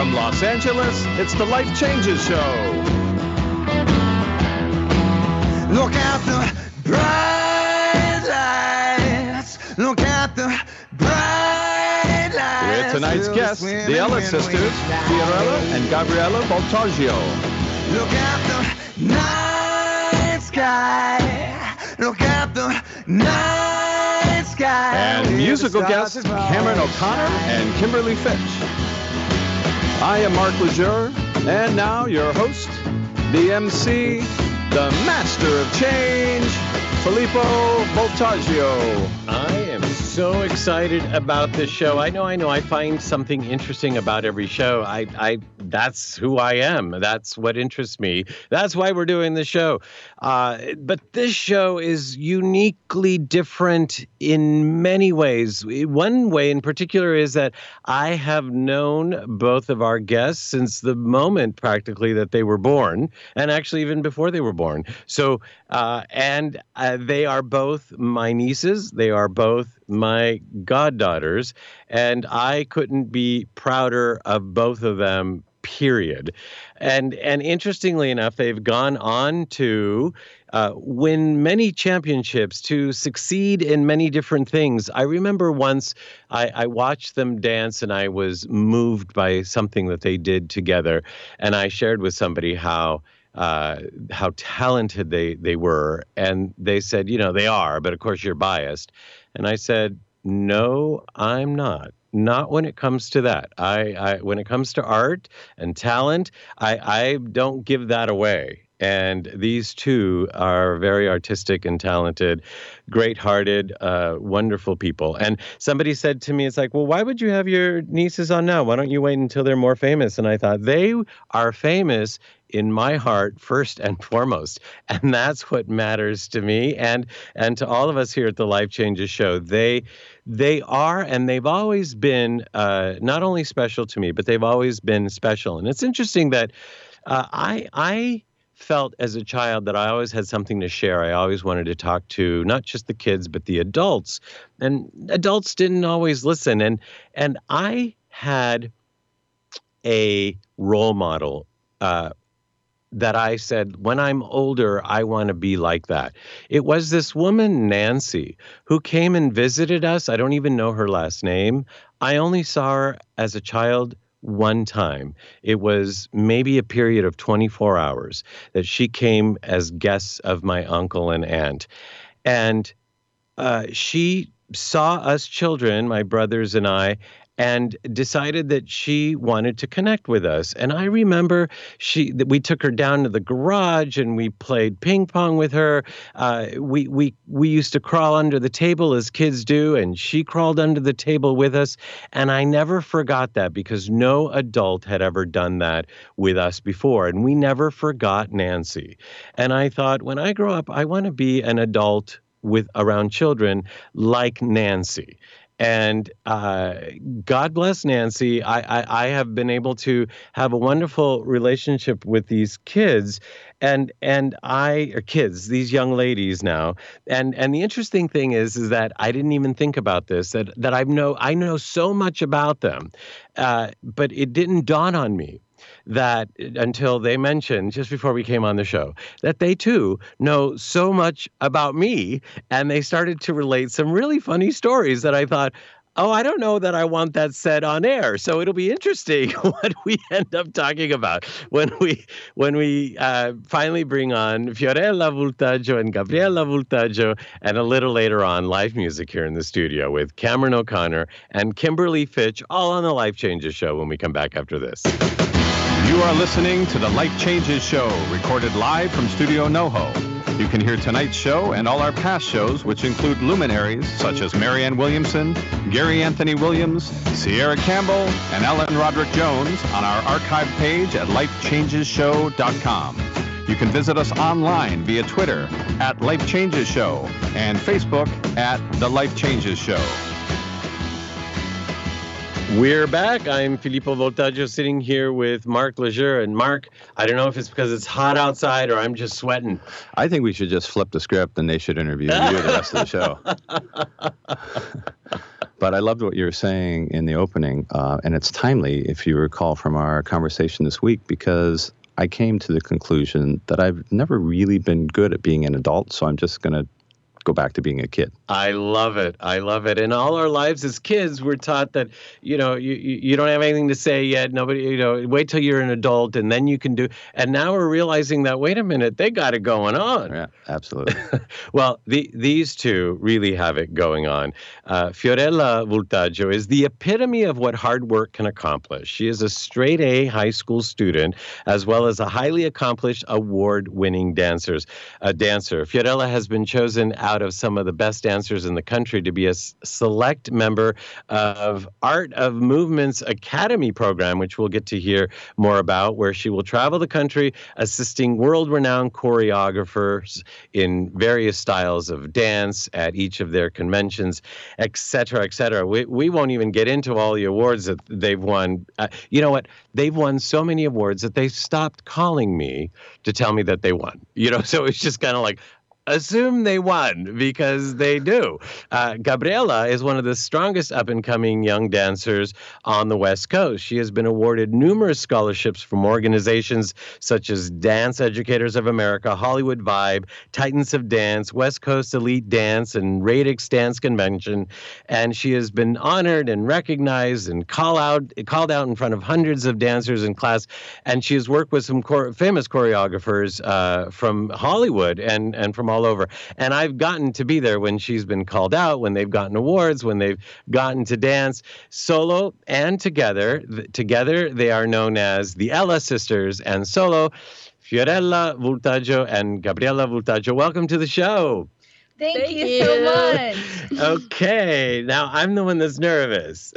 From Los Angeles, it's the Life Changes Show. Look at the bright lights. Look at the bright lights. With tonight's guests, the Ellis sisters, Fiorella and Gabriella Voltaggio. Look at the night sky. Look at the night sky. And musical guests, Cameron O'Connor and Kimberly Fitch. I am Mark Lejeune, and now your host, the MC, the master of change, Filippo Voltaggio. I am so excited about this show. I know. I find something interesting about every show. That's who I am. That's what interests me. That's why we're doing the show. But this show is uniquely different in many ways. One way in particular is that I have known both of our guests since the moment practically that they were born, and actually even before they were born. So, they are both my nieces. They are both my goddaughters, and I couldn't be prouder of both of them, period. And interestingly enough, they've gone on to win many championships, to succeed in many different things. I remember once I watched them dance and I was moved by something that they did together. And I shared with somebody how talented they were. And they said, they are, but of course you're biased. And I said, no, I'm not. Not when it comes to that. When it comes to art and talent, I don't give that away. And these two are very artistic and talented, great-hearted, wonderful people. And somebody said to me, it's like, well, why would you have your nieces on now? Why don't you wait until they're more famous? And I thought, they are famous in my heart first and foremost. And that's what matters to me and to all of us here at the Life Changes Show. They are, and they've always been not only special to me, but they've always been special. And it's interesting that I felt as a child that I always had something to share. I always wanted to talk to not just the kids, but the adults. And adults didn't always listen. And I had a role model that I said, when I'm older, I want to be like that. It was this woman, Nancy, who came and visited us. I don't even know her last name. I only saw her as a child one time. It was maybe a period of 24 hours that she came as guests of my uncle and aunt. And she saw us children, my brothers and I, and decided that she wanted to connect with us. And I remember we took her down to the garage and we played ping pong with her. We used to crawl under the table as kids do, and she crawled under the table with us. And I never forgot that because no adult had ever done that with us before. And we never forgot Nancy. And I thought, when I grow up, I want to be an adult around children like Nancy. And God bless Nancy. I have been able to have a wonderful relationship with these kids, these young ladies now. And the interesting thing is that I didn't even think about this, that I know so much about them, but it didn't dawn on me that until they mentioned, just before we came on the show, that they too know so much about me, and they started to relate some really funny stories that I thought, oh, I don't know that I want that said on air. So it'll be interesting what we end up talking about when we finally bring on Fiorella Voltaggio and Gabriella Voltaggio, and a little later on, live music here in the studio with Cameron O'Connor and Kimberly Fitch, all on the Life Changes Show when we come back after this. You are listening to the Life Changes Show, recorded live from Studio NoHo. You can hear tonight's show and all our past shows, which include luminaries such as Marianne Williamson, Gary Anthony Williams, Sierra Campbell, and Ellen Roderick Jones on our archive page at lifechangesshow.com. You can visit us online via Twitter at Life Changes Show and Facebook at The Life Changes Show. We're back. I'm Filippo Voltaggio sitting here with Mark Lejeune. And Mark, I don't know if it's because it's hot outside or I'm just sweating. I think we should just flip the script and they should interview you the rest of the show. But I loved what you were saying in the opening, and it's timely, if you recall from our conversation this week, because I came to the conclusion that I've never really been good at being an adult, so I'm just going to go back to being a kid. I love it. I love it. And all our lives as kids, we're taught that, you don't have anything to say yet. Nobody, wait till you're an adult and then you can do. And now we're realizing that, wait a minute, they got it going on. Yeah, absolutely. Well, these two really have it going on. Fiorella Voltaggio is the epitome of what hard work can accomplish. She is a straight A high school student, as well as a highly accomplished award-winning dancer. Fiorella has been chosen out of some of the best dancers in the country to be a select member of Art of Movement's Academy program, which we'll get to hear more about, where she will travel the country assisting world-renowned choreographers in various styles of dance at each of their conventions, et cetera, et cetera. We won't even get into all the awards that they've won. You know what? They've won so many awards that they stopped calling me to tell me that they won. So it's just kind of like, assume they won, because they do. Gabriela is one of the strongest up-and-coming young dancers on the West Coast. She has been awarded numerous scholarships from organizations such as Dance Educators of America, Hollywood Vibe, Titans of Dance, West Coast Elite Dance, and Radix Dance Convention. And she has been honored and recognized and called out in front of hundreds of dancers in class. And she has worked with some famous choreographers from Hollywood and from all over. And I've gotten to be there when she's been called out, when they've gotten awards, when they've gotten to dance solo and together. Together, they are known as the Ella Sisters, and solo, Fiorella Voltaggio and Gabriela Voltaggio. Welcome to the show. Thank you so much. Okay, now I'm the one that's nervous.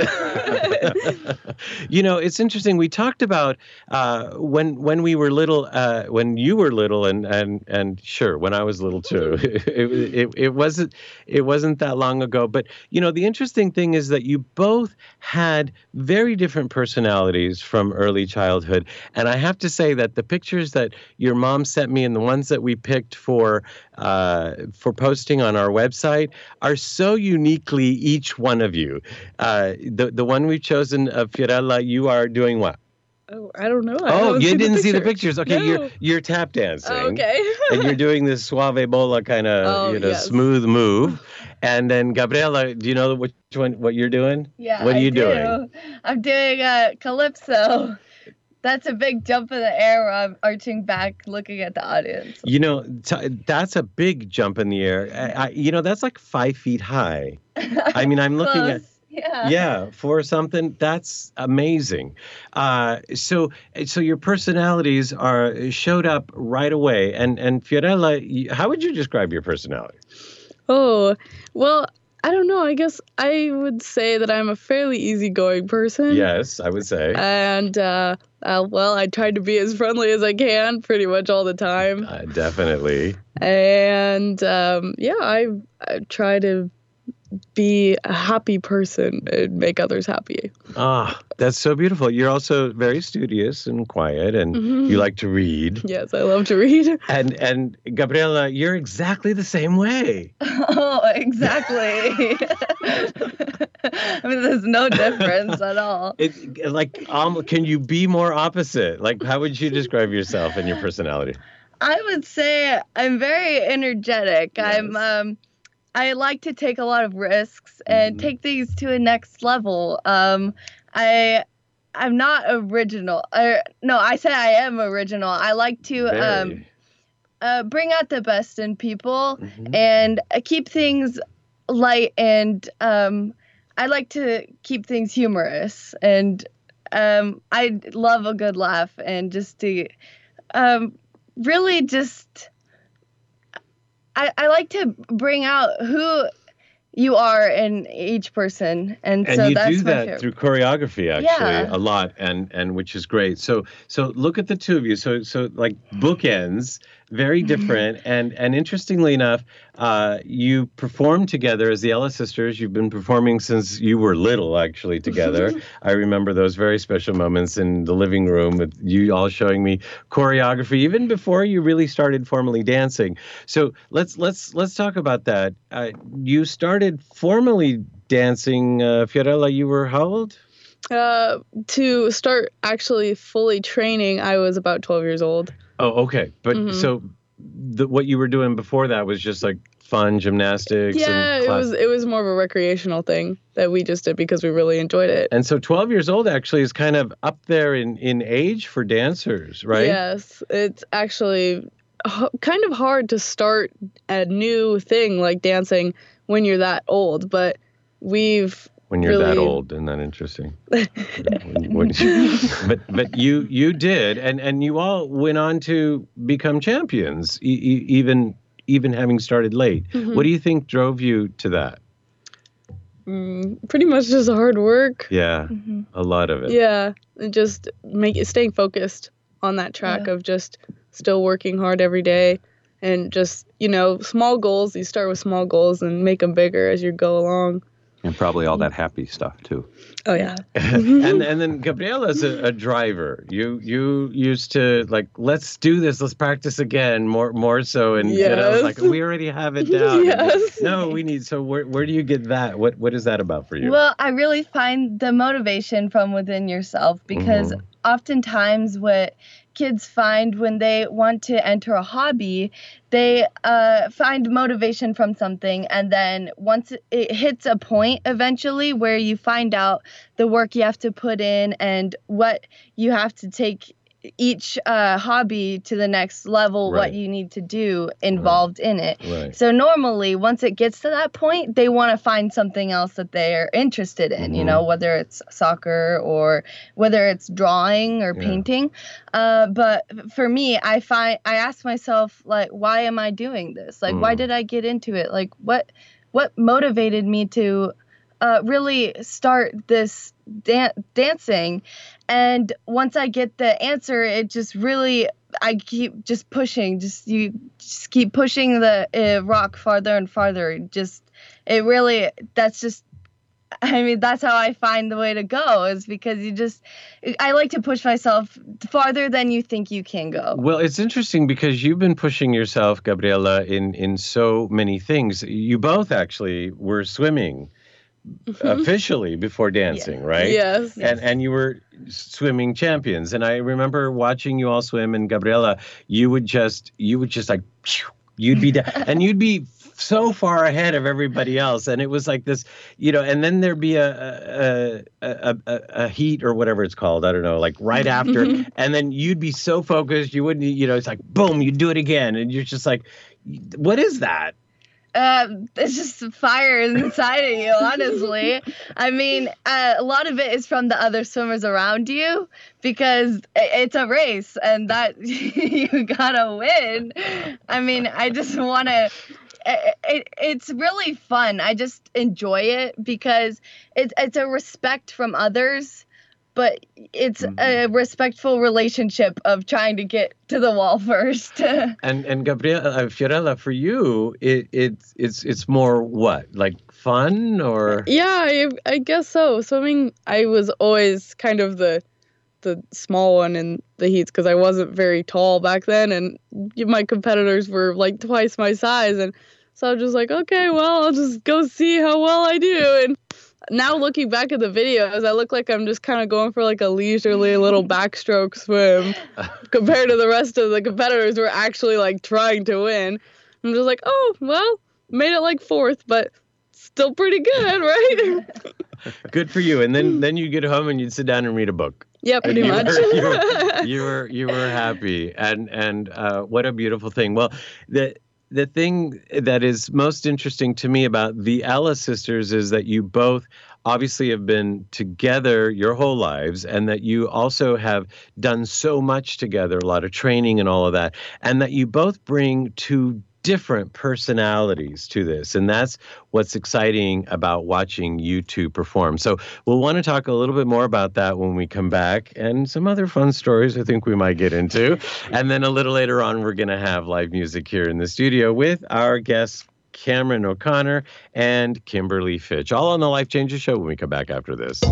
It's interesting. We talked about when we were little, when you were little, and sure, when I was little too. It wasn't that long ago. But the interesting thing is that you both had very different personalities from early childhood, and I have to say that the pictures that your mom sent me and the ones that we picked for posting on our website are so uniquely each one of you. The one we've chosen of Fiorella, you are doing what? Oh, I don't know. You didn't see the pictures. Okay, no. You're tap dancing. Oh, okay. And you're doing this suave bola kind of yes. smooth move. And then Gabriela, do you know what you're doing? Yeah, what are you doing? I'm doing calypso. That's a big jump in the air where I'm arching back, looking at the audience. That's a big jump in the air. That's like 5 feet high. I mean, I'm looking at. Yeah, for something that's amazing. So your personalities showed up right away. And Fiorella, how would you describe your personality? Oh, well, I don't know. I guess I would say that I'm a fairly easygoing person. Yes, I would say. And, I try to be as friendly as I can pretty much all the time. Definitely. And, I try to be a happy person and make others happy. That's so beautiful. You're also very studious and quiet, and you like to read. Yes, I love to read. And Gabriela, you're exactly the same way. Oh, exactly. I mean, there's no difference at all. Can you be more opposite? Like, how would you describe yourself and your personality? I would say I'm very energetic. Yes. I like to take a lot of risks and take things to a next level. I'm not original. No, I say I am original. I like to bring out the best in people and keep things light, and I like to keep things humorous, and I love a good laugh, and just to really just I like to bring out who you are in each person, and so you that's do my that favorite. through choreography, actually, a lot, and which is great. So look at the two of you. So like bookends, very different, and interestingly enough, you performed together as the Ella Sisters. You've been performing since you were little, actually, together. I remember those very special moments in the living room with you all showing me choreography, even before you really started formally dancing. So let's talk about that. You started formally dancing, Fiorella, you were how old? To start actually fully training, I was about 12 years old. Oh, okay. But so what you were doing before that was just like fun gymnastics? Yeah, and it was more of a recreational thing that we just did because we really enjoyed it. And so 12 years old actually is kind of up there in age for dancers, right? Yes, it's actually kind of hard to start a new thing like dancing when you're that old, but when you're really... that old, isn't that interesting? But you did, and you all went on to become champions, even having started late. Mm-hmm. What do you think drove you to that? Pretty much just hard work. Yeah, a lot of it. Yeah, and just staying focused on that track of just still working hard every day, and just small goals. You start with small goals and make them bigger as you go along. And probably all that happy stuff too. Oh yeah. and then Gabriela's a driver. You used to like, let's do this, let's practice again, more so. And like, we already have it down. Yes. No, we need. So where do you get that? What is that about for you? Well, I really find the motivation from within yourself, because oftentimes what kids find when they want to enter a hobby, they find motivation from something, and then once it hits a point eventually where you find out the work you have to put in and what you have to take each hobby to the next level, what you need to do involved in it. Right. So normally once it gets to that point, they want to find something else that they're interested in, whether it's soccer or whether it's drawing or painting. But for me, I ask myself, like, why am I doing this? Like, why did I get into it? Like, what motivated me to really start this dancing? And once I get the answer, it just really, I keep just pushing. You just keep pushing the rock farther and farther. That's how I find the way to go, is because I like to push myself farther than you think you can go. Well, it's interesting because you've been pushing yourself, Gabriela, in so many things. You both actually were swimming officially before dancing, right? Yes. And you were swimming champions. And I remember watching you all swim, and Gabriela, you would just like, you'd be and you'd be so far ahead of everybody else. And it was like this, and then there'd be a heat or whatever it's called, I don't know, like right after, and then you'd be so focused, you wouldn't, it's like, boom, you do it again. And you're just like, what is that? It's just fire inside of you, honestly. I mean, a lot of it is from the other swimmers around you, because it's a race and that you gotta win. I mean, I just want to, it's really fun. I just enjoy it because it's a respect from others, but it's a respectful relationship of trying to get to the wall first. And Gabriela, Fiorella, for you, it's more what, like fun or? Yeah, I guess so. Swimming, I was always kind of the small one in the heats because I wasn't very tall back then, and my competitors were like twice my size, and so I'm just like, okay, well, I'll just go see how well I do. And now looking back at the videos, I look like I'm just kind of going for like a leisurely little backstroke swim compared to the rest of the competitors who are actually like trying to win. I'm just like, oh, well, made it like fourth, but still pretty good, right? Good for you. And then you'd get home and you'd sit down and read a book. Yeah, pretty much. You were happy, and what a beautiful thing. Well, the thing that is most interesting to me about the Ellis sisters is that you both obviously have been together your whole lives, and that you also have done so much together, a lot of training and all of that, and that you both bring two different personalities to this. And that's what's exciting about watching you two perform. So we'll want to talk a little bit more about that when we come back, and some other fun stories I think we might get into. And then a little later on, we're going to have live music here in the studio with our guests, Cameron O'Connor and Kimberly Fitch, all on the Life Changes Show when we come back after this.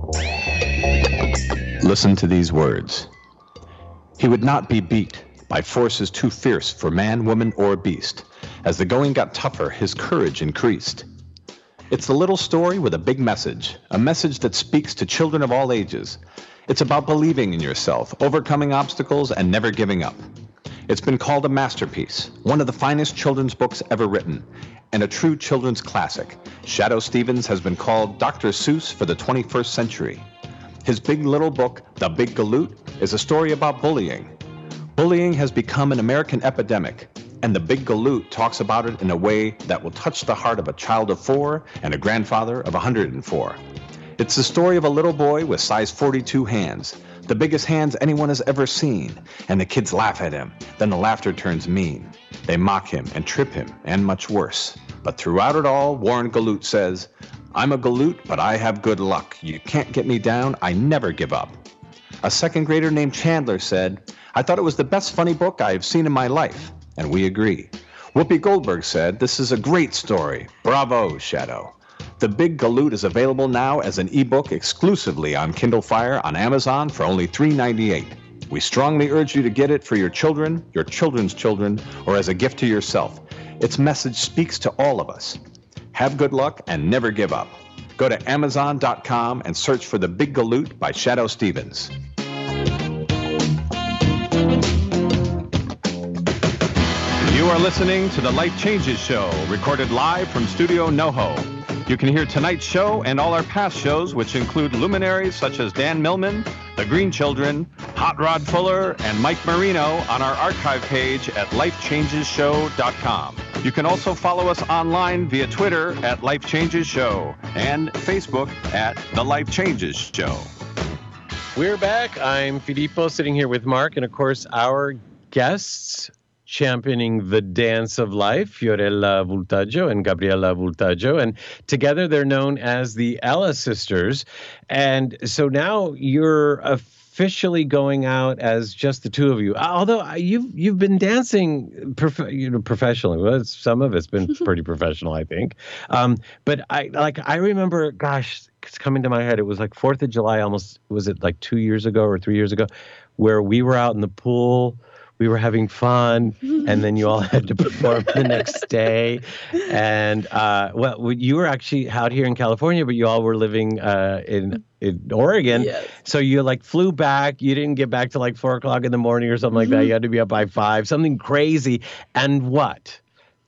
Listen to these words. He would not be beat by forces too fierce for man, woman, or beast. As the going got tougher, his courage increased. It's a little story with a big message, a message that speaks to children of all ages. It's about believing in yourself, overcoming obstacles, and never giving up. It's been called a masterpiece, one of the finest children's books ever written, and a true children's classic. Shadoe Stevens has been called Dr. Seuss for the 21st century. His big little book, The Big Galoot, is a story about bullying. Bullying has become an American epidemic, and The Big Galoot talks about it in a way that will touch the heart of a child of 4 and a grandfather of 104. It's the story of a little boy with size 42 hands, the biggest hands anyone has ever seen, and the kids laugh at him. Then the laughter turns mean. They mock him and trip him, and much worse. But throughout it all, Warren Galoot says, "I'm a Galoot, but I have good luck. You can't get me down. I never give up." A second grader named Chandler said, "I thought it was the best funny book I have seen in my life." And we agree. Whoopi Goldberg said, "This is a great story. Bravo, Shadoe." The Big Galoot is available now as an ebook exclusively on Kindle Fire on Amazon for only $3.98. We strongly urge you to get it for your children, your children's children, or as a gift to yourself. Its message speaks to all of us. Have good luck and never give up. Go to Amazon.com and search for The Big Galoot by Shadoe Stevens. You are listening to The Life Changes Show, recorded live from Studio NoHo. You can hear tonight's show and all our past shows, which include luminaries such as Dan Millman, The Green Children, Hot Rod Fuller, and Mike Marino on our archive page at lifechangesshow.com. You can also follow us online via Twitter at Life Changes Show and Facebook at The Life Changes Show. We're back. I'm Filippo, sitting here with Mark, and of course our guests championing the dance of life, Fiorella Voltaggio and Gabriella Voltaggio, and together they're known as the Ella Sisters. And so now you're officially going out as just the two of you. Although you've been dancing professionally. Well, some of it's been pretty professional, I think. But I remember, gosh, it's coming to my head. It was like 4th of July, almost. Was it like 2 years ago or 3 years ago, where we were out in the pool. We were having fun, and then you all had to perform the next day. And, you were actually out here in California, but you all were living in Oregon. Yes. So you flew back. You didn't get back till like 4 o'clock in the morning or something like that. You had to be up by 5, something crazy. And what?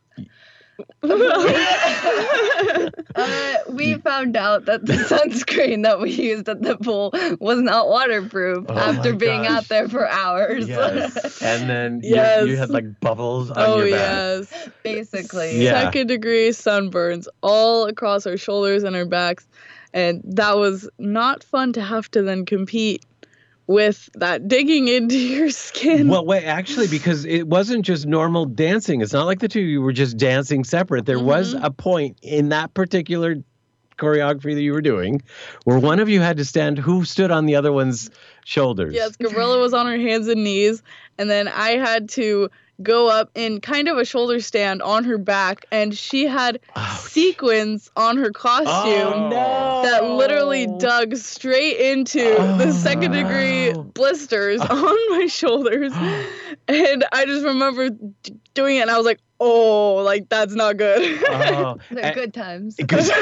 We found out that the sunscreen that we used at the pool was not waterproof after being out there for hours. Yes. And then Yes. you had like bubbles on your back. Yes. Basically. Yeah. 2nd degree sunburns all across our shoulders and our backs. And that was not fun to have to then compete with that digging into your skin. Well, wait, actually, because it wasn't just normal dancing. It's not like the two of you were just dancing separate. There was a point in that particular choreography that you were doing where one of you had to stand. Who stood on the other one's shoulders? Yes, Gabriella was on her hands and knees, and then I had to go up in kind of a shoulder stand on her back, and she had sequins on her costume that literally dug straight into the 2nd degree blisters on my shoulders. And I just remember doing it, and I was like, oh, like, that's not good. They're good times.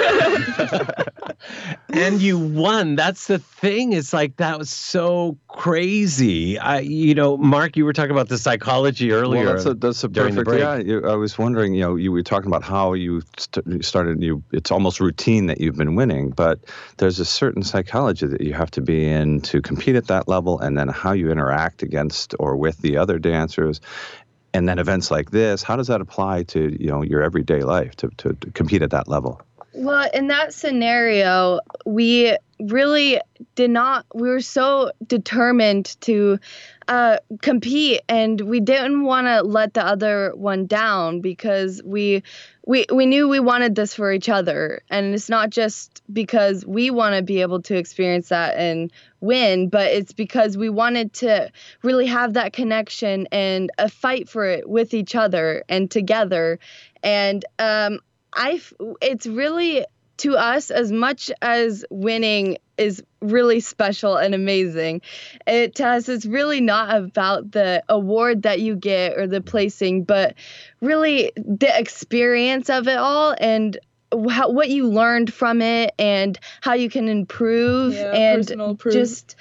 And you won. That's the thing. It's like, that was so crazy. Mark, you were talking about the psychology earlier. Well, that's a during the perfect. break. Yeah, I was wondering. You were talking about how you started. It's almost routine that you've been winning, but there's a certain psychology that you have to be in to compete at that level, and then how you interact against or with the other dancers. And then events like this, how does that apply to your everyday life to compete at that level? Well, in that scenario, we really did not. We were so determined to compete, and we didn't want to let the other one down because we knew we wanted this for each other. And it's not just because we want to be able to experience that and win, but it's because we wanted to really have that connection and a fight for it with each other and together. And it's really, to us, as much as winning is really special and amazing, to us, it's really not about the award that you get or the placing, but really the experience of it all. And what you learned from it and how you can improve and just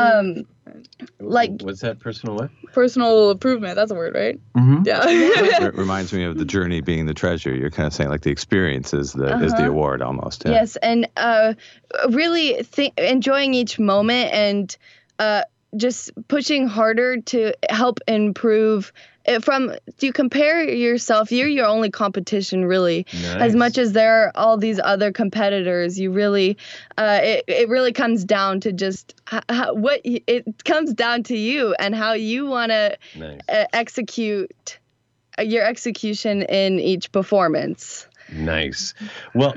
like what's that personal what? Personal improvement. That's a word, right? Mm-hmm. Yeah. It reminds me of the journey being the treasure. You're kind of saying like the experience is the award almost. Yeah. Yes, and really enjoying each moment and just pushing harder to help improve. You compare yourself, you're your only competition, really. Nice. As much as there are all these other competitors, you really, it really comes down to just it comes down to you and how you want to execute your execution in each performance. Nice. Well,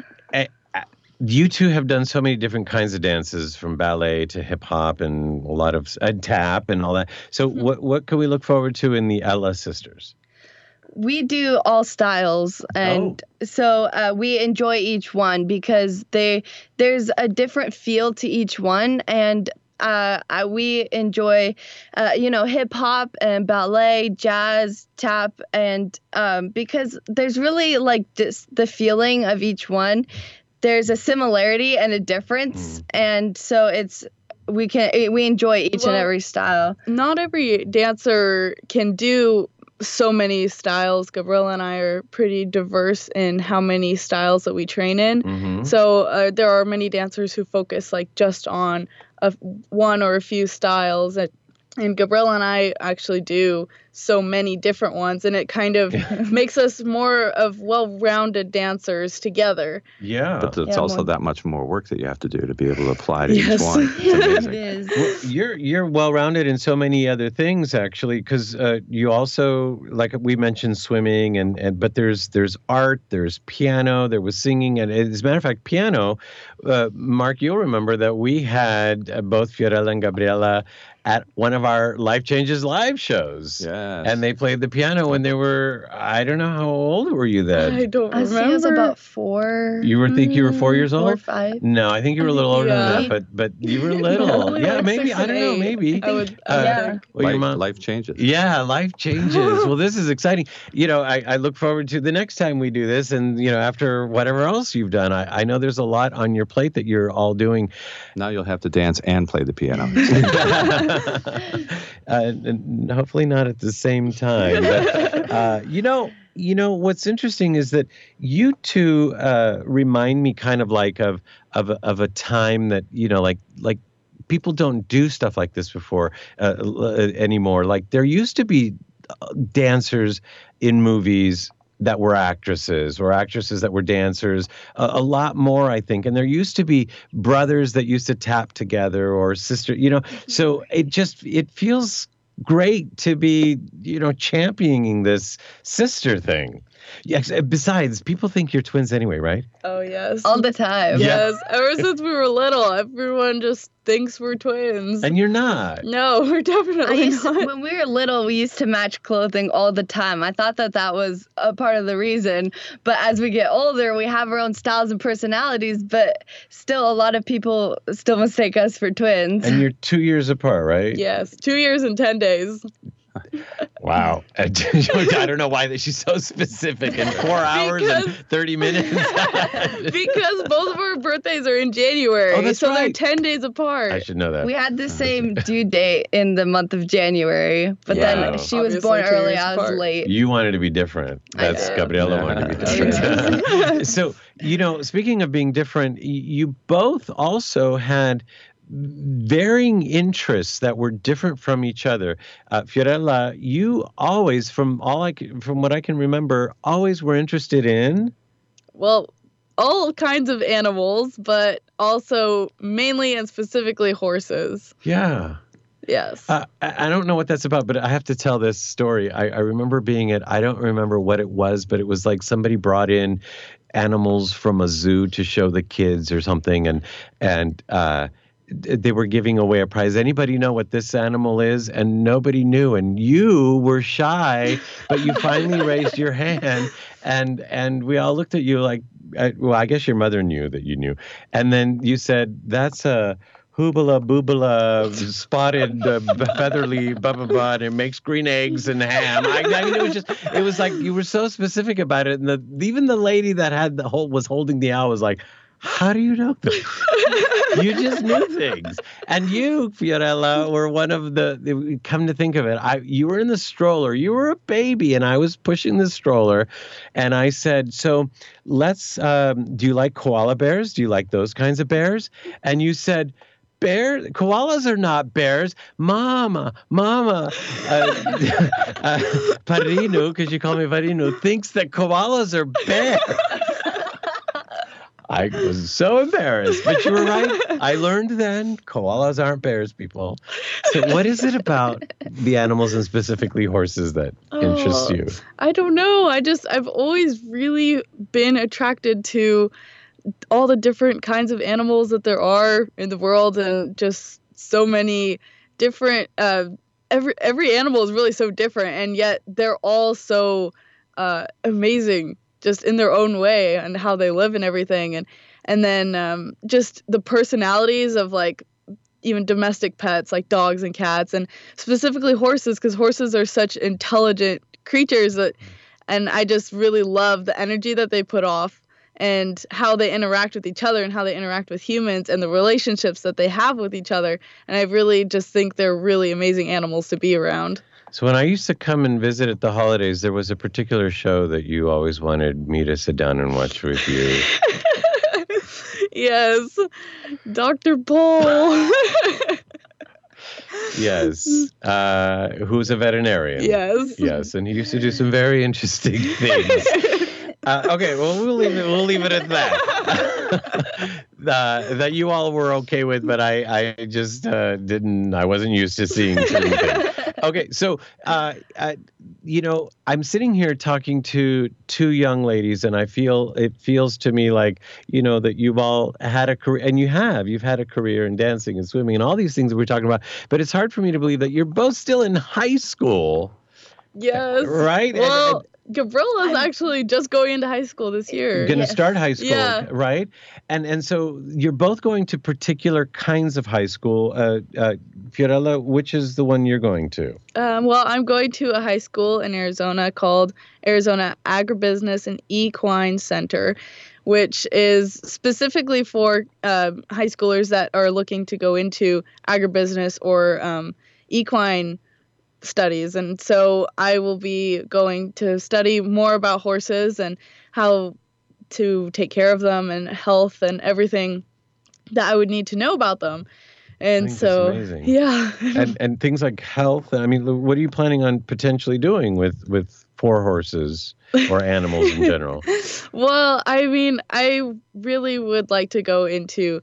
you two have done so many different kinds of dances, from ballet to hip hop and a lot of tap and all that. So what can we look forward to in the Ella Sisters? We do all styles, and so we enjoy each one because there's a different feel to each one, and we enjoy, hip hop and ballet, jazz, tap, and because there's really like the feeling of each one. There's a similarity and a difference, and so we enjoy each and every style. Not every dancer can do so many styles. Gabriela and I are pretty diverse in how many styles that we train in. Mm-hmm. So there are many dancers who focus like just on one or a few styles, and Gabriela and I actually do so many different ones, and it kind of makes us more of well-rounded dancers together. Yeah. But it's also that much more work that you have to do to be able to apply to each one. It's amazing. It is. Well, you're well-rounded in so many other things, actually, because you also, like we mentioned, swimming, but there's art, there's piano, there was singing, and as a matter of fact, piano, Mark, you'll remember that we had both Fiorella and Gabriela at one of our Life Changes live shows. Yes. And they played the piano when they were, I don't know, how old were you then? I don't remember. I think it was about 4. Think you were 4 years old? 4 or 5. No, I think you were a little older than that, but you were little. Yeah, maybe. I don't know, maybe. I would, Life changes. Yeah, life changes. Well, this is exciting. I look forward to the next time we do this, and, after whatever else you've done. I know there's a lot on your plate that you're all doing. Now you'll have to dance and play the piano. And hopefully not at the same time. But, what's interesting is that you two remind me kind of like of a time that, like people don't do stuff like this before anymore. Like there used to be dancers in movies that were actresses or actresses that were dancers, a lot more, I think. And there used to be brothers that used to tap together or sister, so it feels great to be, championing this sister thing. Yes. Besides, people think you're twins anyway, right? Oh, yes. All the time. Yes. Ever since we were little, everyone just thinks we're twins. And you're not. No, we're definitely not. When we were little, we used to match clothing all the time. I thought that was a part of the reason. But as we get older, we have our own styles and personalities. But still, a lot of people still mistake us for twins. And you're 2 years apart, right? Yes. 2 years and 10 days. Wow. I don't know why she's so specific. In 4 hours and 30 minutes. Because both of our birthdays are in January. Oh, that's so right. They're 10 days apart. I should know that. We had the same due date in the month of January. But then she was born early. I was late. You wanted to be different. That's Gabriela wanted to be different. So, speaking of being different, you both also had varying interests that were different from each other. Fiorella, you always, from what I can remember, always were interested in, well, all kinds of animals, but also mainly and specifically horses. Yeah. Yes. I don't know what that's about, but I have to tell this story. I remember I don't remember what it was, but it was like somebody brought in animals from a zoo to show the kids or something, and they were giving away a prize. Anybody know what this animal is? And nobody knew. And you were shy, but you finally raised your hand. And we all looked at you like, well, I guess your mother knew that you knew. And then you said, that's a hoobala boobala spotted featherly blah, and it makes green eggs and ham. I mean, it was like you were so specific about it, and even the lady that had was holding the owl was like, how do you know this? You just knew things. And you, Fiorella, were one of come to think of it, you were in the stroller. You were a baby, and I was pushing the stroller. And I said, so let's, do you like koala bears? Do you like those kinds of bears? And you said, koalas are not bears. Mama, Parinu, because you call me Parinu, thinks that koalas are bears. I was so embarrassed, but you were right. I learned then koalas aren't bears, people. So what is it about the animals and specifically horses that interests you? I don't know. I've always really been attracted to all the different kinds of animals that there are in the world, and just so many different, every animal is really so different, and yet they're all so amazing just in their own way and how they live and everything. And then just the personalities of like even domestic pets like dogs and cats, and specifically horses, because horses are such intelligent creatures and I just really love the energy that they put off and how they interact with each other and how they interact with humans and the relationships that they have with each other. And I really just think they're really amazing animals to be around. So when I used to come and visit at the holidays, there was a particular show that you always wanted me to sit down and watch with you. Yes, Dr. Paul. Yes, who's a veterinarian. Yes, and he used to do some very interesting things. Okay, well, we'll leave it at that. That you all were okay with, but I just I wasn't used to seeing certain things. Okay, so, I'm sitting here talking to two young ladies, and it feels to me like, that you've all had a career, and you've had a career in dancing and swimming and all these things that we're talking about, but it's hard for me to believe that you're both still in high school. Yes. Right? Well, Gabriella's actually just going into high school this year. Going to start high school, yeah. Right? And so you're both going to particular kinds of high school. Fiorella, which is the one you're going to? Well, I'm going to a high school in Arizona called Arizona Agribusiness and Equine Center, which is specifically for high schoolers that are looking to go into agribusiness or equine studies. And so I will be going to study more about horses and how to take care of them and health and everything that I would need to know about them. And so, yeah. and things like health. I mean, what are you planning on potentially doing with 4 horses or animals in general? Well, I mean, I really would like to go into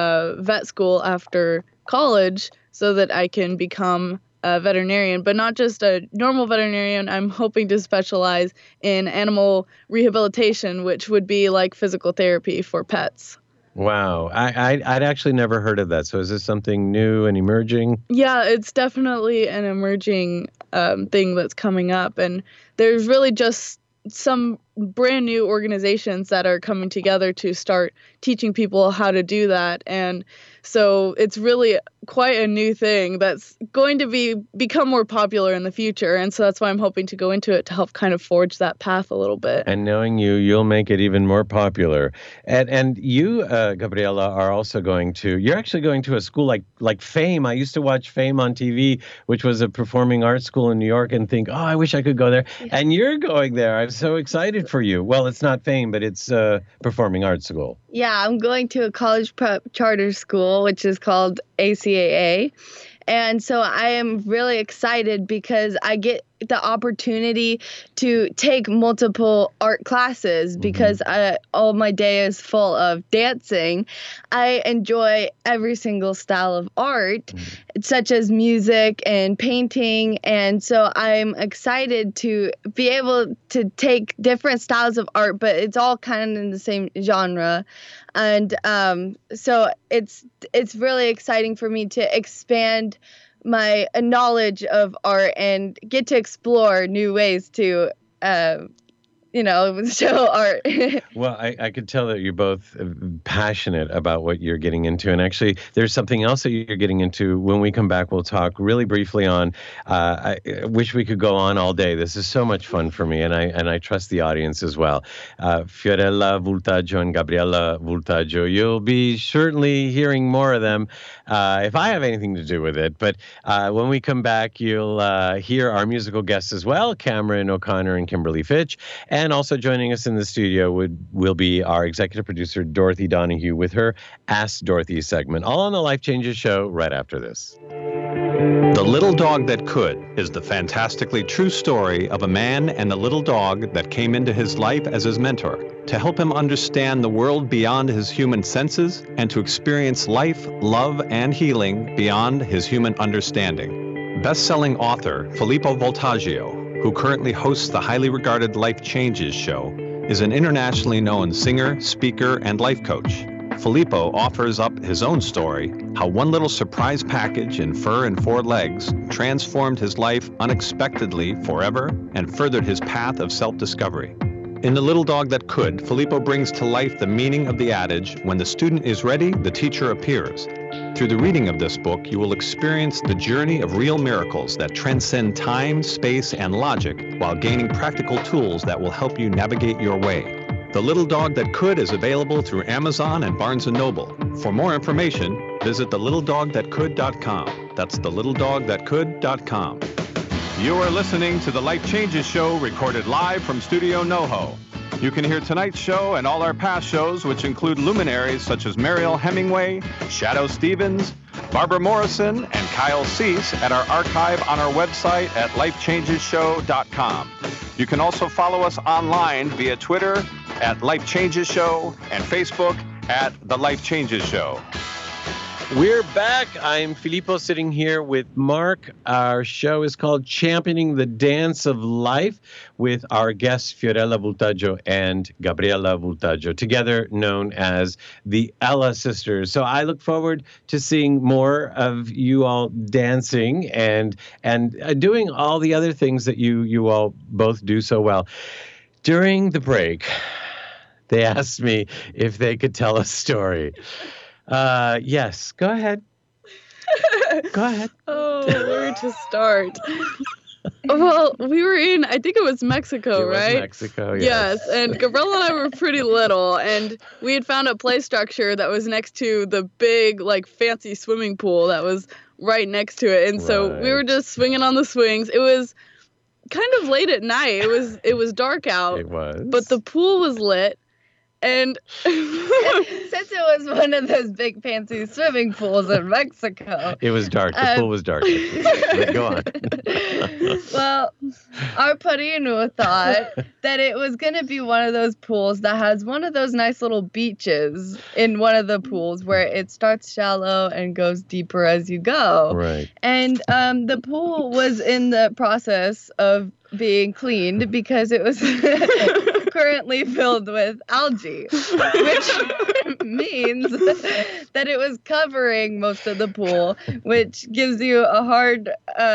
vet school after college so that I can become a veterinarian, but not just a normal veterinarian. I'm hoping to specialize in animal rehabilitation, which would be like physical therapy for pets. Wow. I'd actually never heard of that. So is this something new and emerging? Yeah, it's definitely an emerging thing that's coming up. And there's really just some brand new organizations that are coming together to start teaching people how to do that. And so it's really quite a new thing that's going to become more popular in the future. And so that's why I'm hoping to go into it to help kind of forge that path a little bit. And knowing you'll make it even more popular. And you, Gabriella, are also you're actually going to a school like FAME. I used to watch FAME on TV, which was a performing arts school in New York, and think, I wish I could go there. Yeah. And you're going there. I'm so excited for you. Well, it's not FAME, but it's performing arts school. Yeah, I'm going to a college prep charter school, which is called ACAA. And so I am really excited because I get the opportunity to take multiple art classes because all my day is full of dancing. I enjoy every single style of art, such as music and painting. And so I'm excited to be able to take different styles of art, but it's all kind of in the same genre. And so it's really exciting for me to expand my knowledge of art and get to explore new ways to show art. Well, I could tell that you're both passionate about what you're getting into. And actually, there's something else that you're getting into. When we come back, we'll talk really briefly on, I wish we could go on all day. This is so much fun for me, and I trust the audience as well. Fiorella Voltaggio and Gabriella Voltaggio. You'll be certainly hearing more of them if I have anything to do with it. But when we come back, you'll hear our musical guests as well, Cameron O'Connor and Kimberly Fitch. And also joining us in the studio will be our executive producer, Dorothy Donahue, with her Ask Dorothy segment, all on the Life Changes show right after this. The Little Dog That Could is the fantastically true story of a man and the little dog that came into his life as his mentor to help him understand the world beyond his human senses and to experience life, love, and healing beyond his human understanding. Best-selling author Filippo Voltaggio, who currently hosts the highly regarded Life Changes show, is an internationally known singer, speaker, and life coach. Filippo offers up his own story, how one little surprise package in fur and 4 legs transformed his life unexpectedly forever and furthered his path of self-discovery. In The Little Dog That Could, Filippo brings to life the meaning of the adage, when the student is ready, the teacher appears. Through the reading of this book, you will experience the journey of real miracles that transcend time, space, and logic while gaining practical tools that will help you navigate your way. The Little Dog That Could is available through Amazon and Barnes & Noble. For more information, visit thelittledogthatcould.com. That's thelittledogthatcould.com. You are listening to the Life Changes show, recorded live from Studio NoHo. You can hear tonight's show and all our past shows, which include luminaries such as Mariel Hemingway, Shadoe Stevens, Barbara Morrison, and Kyle Cease at our archive on our website at lifechangesshow.com. You can also follow us online via Twitter at Life Changes Show and Facebook at The Life Changes Show. We're back. I'm Filippo sitting here with Mark. Our show is called Championing the Dance of Life with our guests Fiorella Voltaggio and Gabriella Voltaggio, together known as the Ella Sisters. So I look forward to seeing more of you all dancing and doing all the other things that you all both do so well. During the break, they asked me if they could tell a story. Yes, go ahead. Go ahead. Oh, where to start? Well, we were in, I think it was Mexico, right? Mexico, yes. Yes, and Gabriella and I were pretty little, and we had found a play structure that was next to the big, fancy swimming pool that was right next to it. And so we were just swinging on the swings. It was kind of late at night. It was dark out. It was. But the pool was lit. And since it was one of those big fancy swimming pools in Mexico, it was dark. The pool was dark. Go on. Well, our padrino thought that it was going to be one of those pools that has one of those nice little beaches in one of the pools where it starts shallow and goes deeper as you go. Right. And the pool was in the process of being cleaned because it was currently filled with algae, which means that it was covering most of the pool, which gives you a hard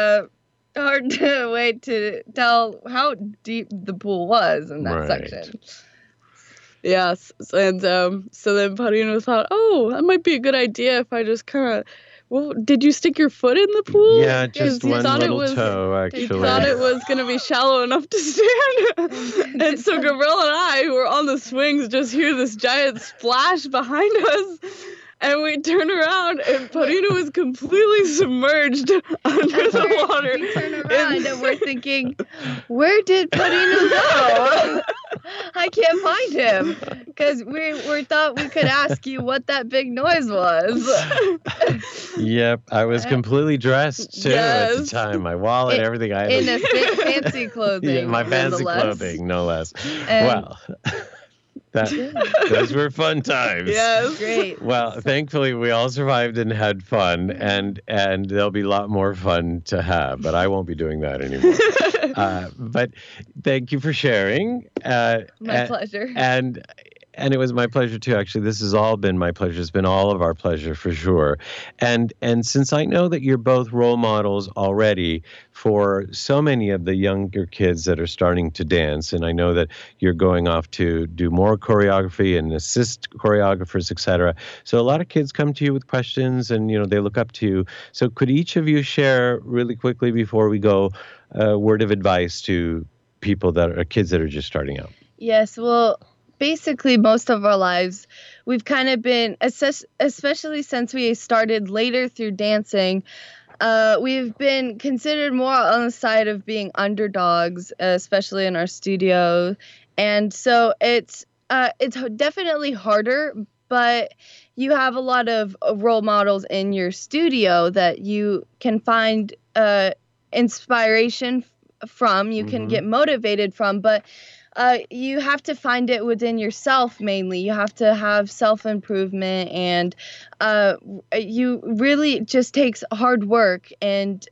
way to tell how deep the pool was in that section. Yes, and so then Padrino thought, that might be a good idea if I just kind of. Well, did you stick your foot in the pool? Yeah, just one little toe, actually. He thought it was going to be shallow enough to stand. And so Gabriella and I, who were on the swings, just hear this giant splash behind us. And we turn around, and Padrino is completely submerged under the water. We turn around, and we're thinking, where did Padrino go? I can't find him. Because we thought we could ask you what that big noise was. Yep, I was completely dressed, too, at the time. My wallet, everything. I had in a fancy clothing. Yeah, my fancy clothing, no less. Well... Those were fun times. Yes. Great. Well, thankfully, we all survived and had fun, and there'll be a lot more fun to have, but I won't be doing that anymore. But thank you for sharing. My pleasure. And And it was my pleasure too. Actually, this has all been my pleasure. It's been all of our pleasure for sure. And since I know that you're both role models already for so many of the younger kids that are starting to dance, and I know that you're going off to do more choreography and assist choreographers, etc. So a lot of kids come to you with questions, and they look up to you. So could each of you share really quickly before we go a word of advice to people that are kids that are just starting out? Yes, well, basically most of our lives, we've kind of been, especially since we started later through dancing, we've been considered more on the side of being underdogs, especially in our studio. And so it's definitely harder, but you have a lot of role models in your studio that you can find inspiration from, you can get motivated from, but you have to find it within yourself mainly. You have to have self-improvement, and you really just takes hard work and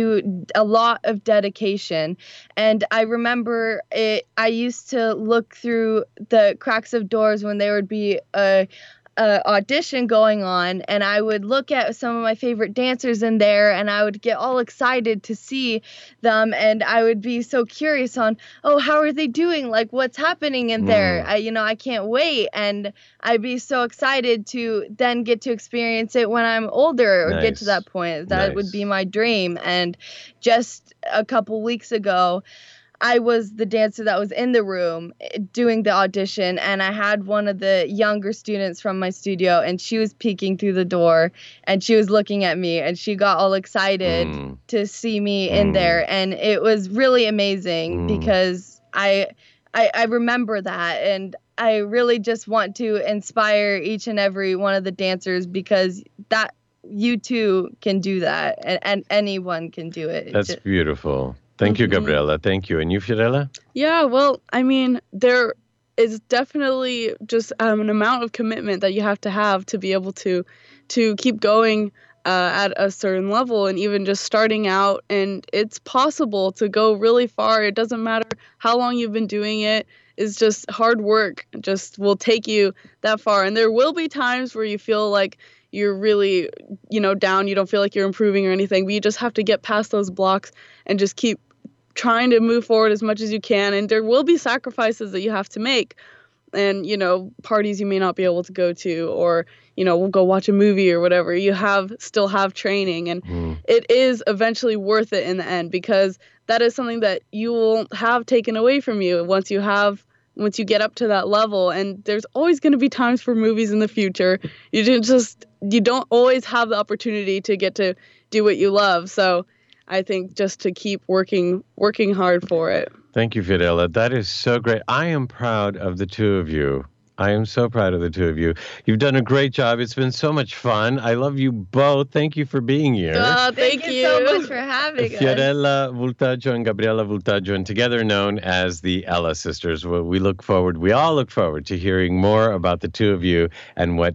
a lot of dedication. And I remember I used to look through the cracks of doors when there would be a audition going on, and I would look at some of my favorite dancers in there, and I would get all excited to see them, and I would be so curious on, oh, how are they doing? Like, what's happening in there? I can't wait, and I'd be so excited to then get to experience it when I'm older or get to that point. That would be my dream. And just a couple weeks ago, I was the dancer that was in the room doing the audition, and I had one of the younger students from my studio, and she was peeking through the door, and she was looking at me, and she got all excited to see me in there, and it was really amazing because I remember that, and I really just want to inspire each and every one of the dancers, because that you too can do that, and anyone can do it. That's beautiful. Thank you, Gabriela. Thank you. And you, Fiorella? Yeah, well, I mean, there is definitely just an amount of commitment that you have to be able to keep going at a certain level, and even just starting out. And it's possible to go really far. It doesn't matter how long you've been doing it. It's just hard work just will take you that far. And there will be times where you feel like you're really, down. You don't feel like you're improving or anything, but you just have to get past those blocks and just keep trying to move forward as much as you can. And there will be sacrifices that you have to make, and parties you may not be able to go to, or we'll go watch a movie or whatever. You still have training, and it is eventually worth it in the end, because that is something that you will have taken away from you once you get up to that level. And there's always going to be times for movies in the future. You don't always have the opportunity to get to do what you love. So I think just to keep working hard for it. Thank you, Fiorella. That is so great. I am proud of the two of you. I am so proud of the two of you. You've done a great job. It's been so much fun. I love you both. Thank you for being here. Thank you so much for having us. Fiorella Voltaggio and Gabriela Voltaggio, and together known as the Ella sisters. We all look forward to hearing more about the two of you and what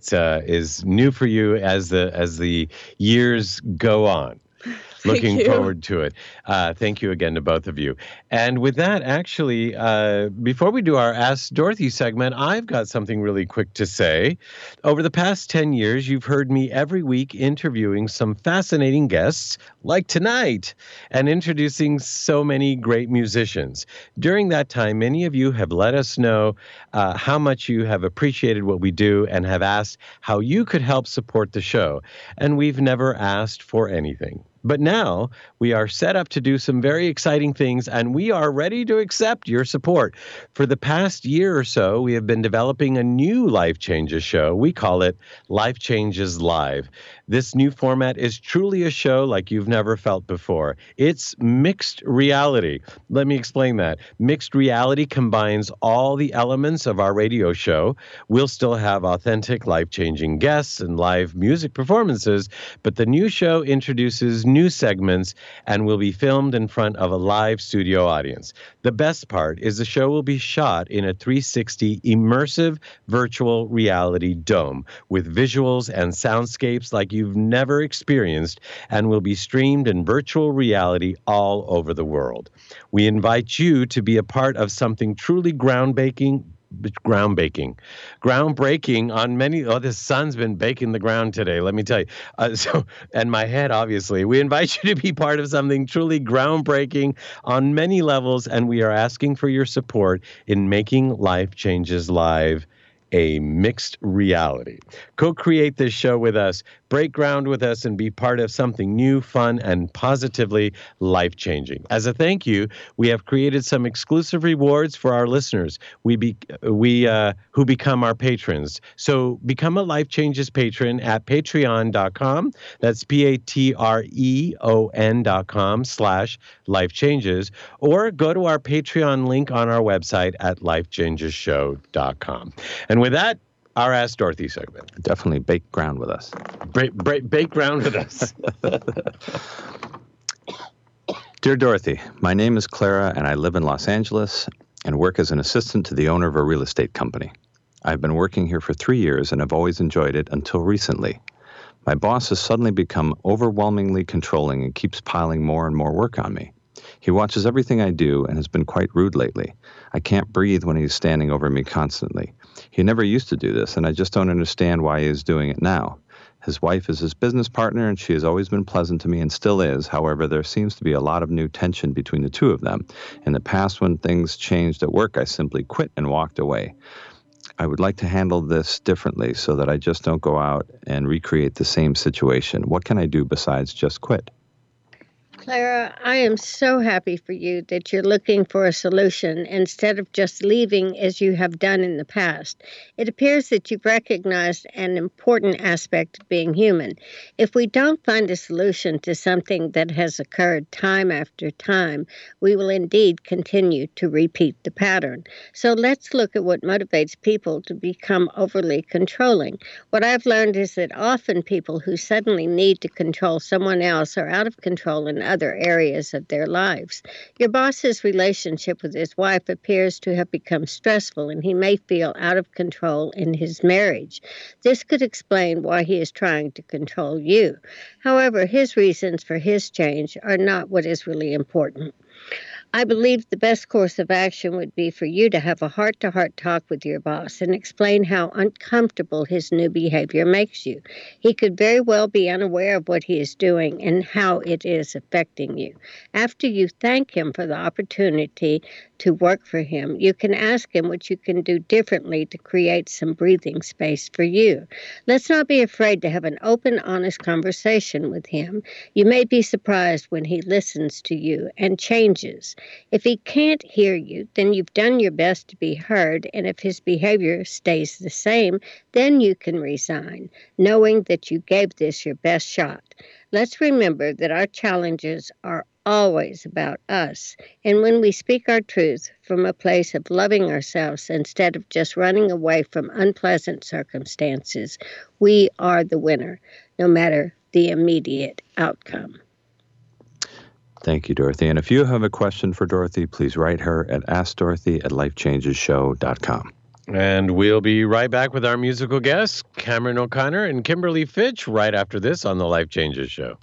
is new for you as the years go on. Looking forward to it. Thank you again to both of you. And with that, actually, before we do our Ask Dorothy segment, I've got something really quick to say. Over the past 10 years, you've heard me every week interviewing some fascinating guests, like tonight, and introducing so many great musicians. During that time, many of you have let us know how much you have appreciated what we do and have asked how you could help support the show. And we've never asked for anything. But now we are set up to do some very exciting things, and we are ready to accept your support. For the past year or so, we have been developing a new Life Changes show. We call it Life Changes Live. This new format is truly a show like you've never felt before. It's mixed reality. Let me explain that. Mixed reality combines all the elements of our radio show. We'll still have authentic, life-changing guests and live music performances, but the new show introduces new segments and will be filmed in front of a live studio audience. The best part is the show will be shot in a 360 immersive virtual reality dome with visuals and soundscapes like you've never experienced, and will be streamed in virtual reality all over the world. We invite you to be a part of something truly groundbreaking groundbreaking on many. Oh, the sun's been baking the ground today, let me tell you. And my head, obviously. We invite you to be part of something truly groundbreaking on many levels, and we are asking for your support in making Life Changes Live a mixed reality. Co-create this show with us, break ground with us, and be part of something new, fun, and positively life-changing. As a thank you, we have created some exclusive rewards for our listeners who become our patrons. So become a Life Changes patron at patreon.com. That's patreon.com/lifechanges, or go to our Patreon link on our website at lifechangeshow.com. And with that, our Ask Dorothy segment. Definitely bake ground with us. Bake ground with us. Dear Dorothy, my name is Clara, and I live in Los Angeles and work as an assistant to the owner of a real estate company. I've been working here for 3 years and have always enjoyed it until recently. My boss has suddenly become overwhelmingly controlling and keeps piling more and more work on me. He watches everything I do and has been quite rude lately. I can't breathe when he's standing over me constantly. He never used to do this, and I just don't understand why he is doing it now. His wife is his business partner, and she has always been pleasant to me and still is. However, there seems to be a lot of new tension between the two of them. In the past, when things changed at work, I simply quit and walked away. I would like to handle this differently so that I just don't go out and recreate the same situation. What can I do besides just quit? Clara, I am so happy for you that you're looking for a solution instead of just leaving as you have done in the past. It appears that you've recognized an important aspect of being human. If we don't find a solution to something that has occurred time after time, we will indeed continue to repeat the pattern. So let's look at what motivates people to become overly controlling. What I've learned is that often people who suddenly need to control someone else are out of control in other areas of their lives. Your boss's relationship with his wife appears to have become stressful, and he may feel out of control in his marriage. This could explain why he is trying to control you. However, his reasons for his change are not what is really important. I believe the best course of action would be for you to have a heart-to-heart talk with your boss and explain how uncomfortable his new behavior makes you. He could very well be unaware of what he is doing and how it is affecting you. After you thank him for the opportunity to work for him, you can ask him what you can do differently to create some breathing space for you. Let's not be afraid to have an open, honest conversation with him. You may be surprised when he listens to you and changes. If he can't hear you, then you've done your best to be heard, and if his behavior stays the same, then you can resign, knowing that you gave this your best shot. Let's remember that our challenges are always about us, and when we speak our truth from a place of loving ourselves instead of just running away from unpleasant circumstances, we are the winner, no matter the immediate outcome. Thank you, Dorothy. And if you have a question for Dorothy, please write her at AskDorothy@LifeChangesShow.com. And we'll be right back with our musical guests, Cameron O'Connor and Kimberly Fitch, right after this on The Life Changes Show.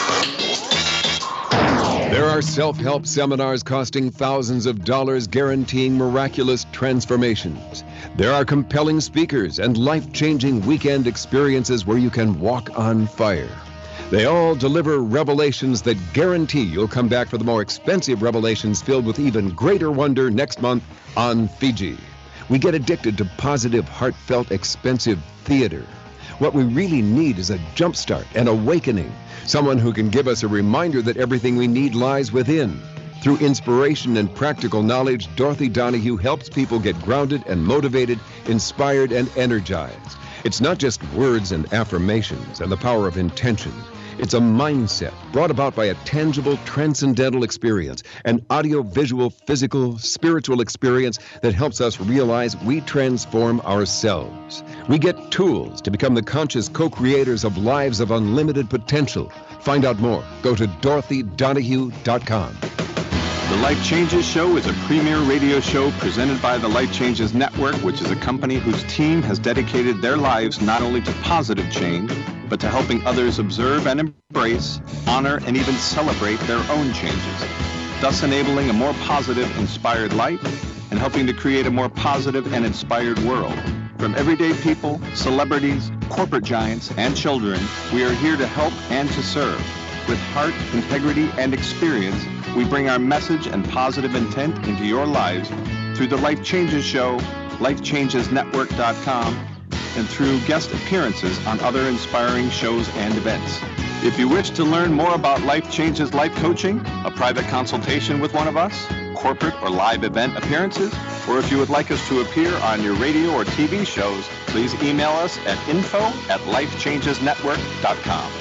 There are self-help seminars costing thousands of dollars guaranteeing miraculous transformations. There are compelling speakers and life-changing weekend experiences where you can walk on fire. They all deliver revelations that guarantee you'll come back for the more expensive revelations filled with even greater wonder next month on Fiji. We get addicted to positive, heartfelt, expensive theater. What we really need is a jumpstart, an awakening, someone who can give us a reminder that everything we need lies within. Through inspiration and practical knowledge, Dorothy Donahue helps people get grounded and motivated, inspired and energized. It's not just words and affirmations and the power of intention. It's a mindset brought about by a tangible, transcendental experience, an audio-visual, physical, spiritual experience that helps us realize we transform ourselves. We get tools to become the conscious co-creators of lives of unlimited potential. Find out more. Go to DorothyDonahue.com. The Life Changes Show is a premier radio show presented by the Life Changes Network, which is a company whose team has dedicated their lives not only to positive change, but to helping others observe and embrace, honor, and even celebrate their own changes, thus enabling a more positive, inspired life and helping to create a more positive and inspired world. From everyday people, celebrities, corporate giants, and children, we are here to help and to serve. With heart, integrity, and experience, we bring our message and positive intent into your lives through the Life Changes Show, LifeChangesNetwork.com, and through guest appearances on other inspiring shows and events. If you wish to learn more about Life Changes Life Coaching, a private consultation with one of us, corporate or live event appearances, or if you would like us to appear on your radio or TV shows, please email us at info@lifechangesnetwork.com.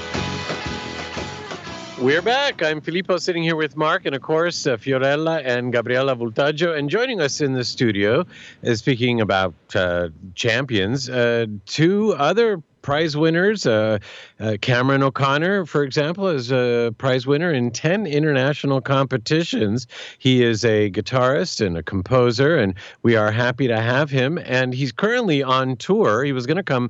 We're back. I'm Filippo sitting here with Mark and, of course, Fiorella and Gabriella Voltaggio. And joining us in the studio, speaking about champions, two other prize winners. Cameron O'Connor, for example, is a prize winner in 10 international competitions. He is a guitarist and a composer, and we are happy to have him. And he's currently on tour. He was going to come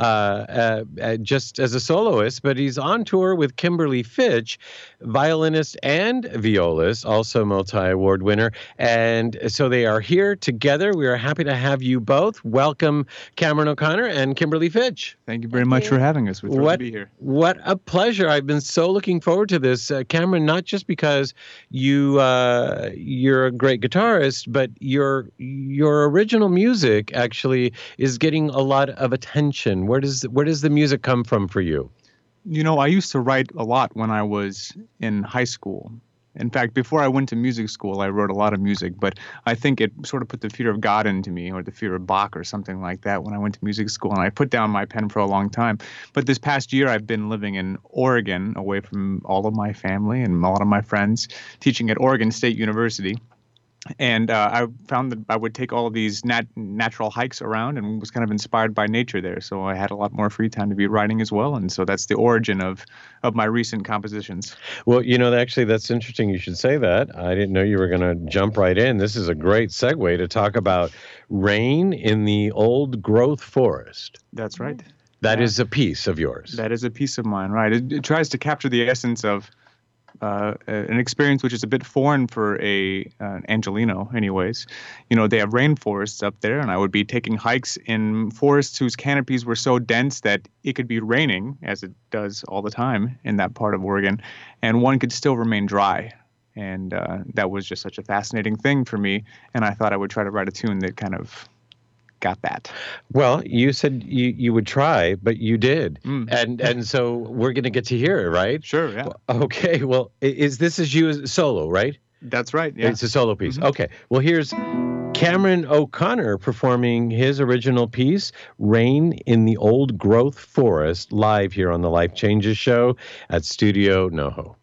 just as a soloist, but he's on tour with Kimberly Fitch, violinist and violist, also multi-award winner. And so they are here together. We are happy to have you both. Welcome, Cameron O'Connor and Kimberly Fitch. Thank you very much for having us. We're thrilled to be here. What a pleasure. I've been so looking forward to this. Cameron, not just because you're a great guitarist, but your original music actually is getting a lot of attention. Where does the music come from for you? You know, I used to write a lot when I was in high school. In fact, before I went to music school, I wrote a lot of music, but I think it sort of put the fear of God into me, or the fear of Bach or something like that when I went to music school, and I put down my pen for a long time. But this past year, I've been living in Oregon, away from all of my family and a lot of my friends, teaching at Oregon State University. And I found that I would take all of these natural hikes around and was kind of inspired by nature there. So I had a lot more free time to be writing as well. And so that's the origin of my recent compositions. Well, you know, actually, that's interesting. You should say that. I didn't know you were going to jump right in. This is a great segue to talk about Rain in the Old Growth Forest. That's right. That is a piece of yours. That is a piece of mine, right. It tries to capture the essence of an experience which is a bit foreign for an Angelino anyways. You know, they have rainforests up there, and I would be taking hikes in forests whose canopies were so dense that it could be raining, as it does all the time in that part of Oregon, and one could still remain dry. And that was just such a fascinating thing for me, and I thought I would try to write a tune that kind of got that. Well, you said you would try, but you did. And so we're going to get to hear it, right? Sure, yeah. Okay, well, is this you as solo, right? That's right, yeah. It's a solo piece. Okay, well, here's Cameron O'Connor performing his original piece, Rain in the Old Growth Forest, live here on the Life Changes Show at Studio NoHo.